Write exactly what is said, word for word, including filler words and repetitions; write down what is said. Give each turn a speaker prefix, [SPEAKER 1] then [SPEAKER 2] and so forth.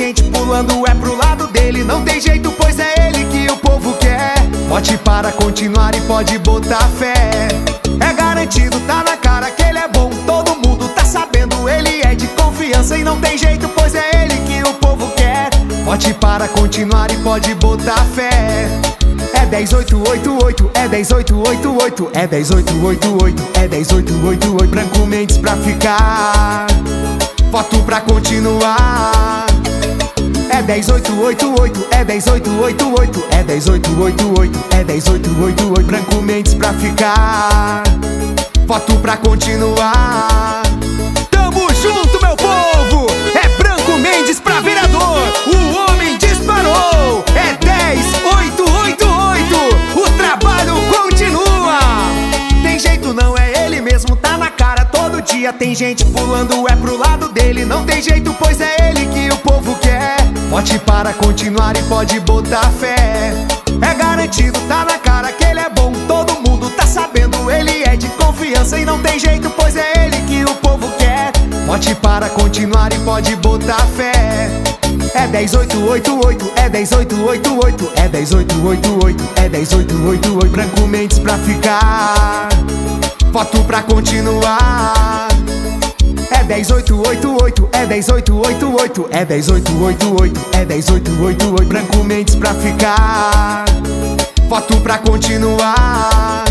[SPEAKER 1] gente pulando, é pro lado dele. Não tem jeito, pois é ele que o povo quer. Vote para continuar e pode botar fé. É garantido, tá na cara que ele é bom. Todo mundo tá sabendo, ele é de confiança. E não tem jeito, pois é ele que o povo quer. Vote para continuar e pode botar fé. É dez, oito, oito, oito, é dez, oito, oito, oito, é dez, oito, oito, oito, é dez, oito, oito, oito. Branco Mendes pra ficar, voto pra continuar. É dez, oito, oito, oito, é dez, oito, oito, oito, é dez, oito, oito, oito, é dez, oito, oito, oito. Branco Mendes pra ficar, voto pra continuar. Tamo junto, meu povo! É Branco Mendes pra vereador. O homem disparou. É dez, oito, oito, oito. O trabalho continua. Tem jeito, não é ele mesmo, tá na cara todo dia. Tem gente pulando, é pro lado dele. Não tem jeito, pois é ele que o povo quer. Vote para continuar e pode botar fé. É garantido, tá na cara que ele é bom. Todo mundo tá sabendo, ele é de confiança. E não tem jeito, pois é ele que o povo quer. Vote para continuar e pode botar fé. É dez, oito, oito, oito, é dez, oito, oito, oito, é dez, oito, oito, oito, é dez, oito, oito, oito. Branco Mendes pra ficar, voto pra continuar. É dez, oito, oito, oito, é dez, oito, oito, oito, é dez, oito, oito, oito, é dez, oito, oito, oito. Branco Mendes pra ficar, voto pra continuar.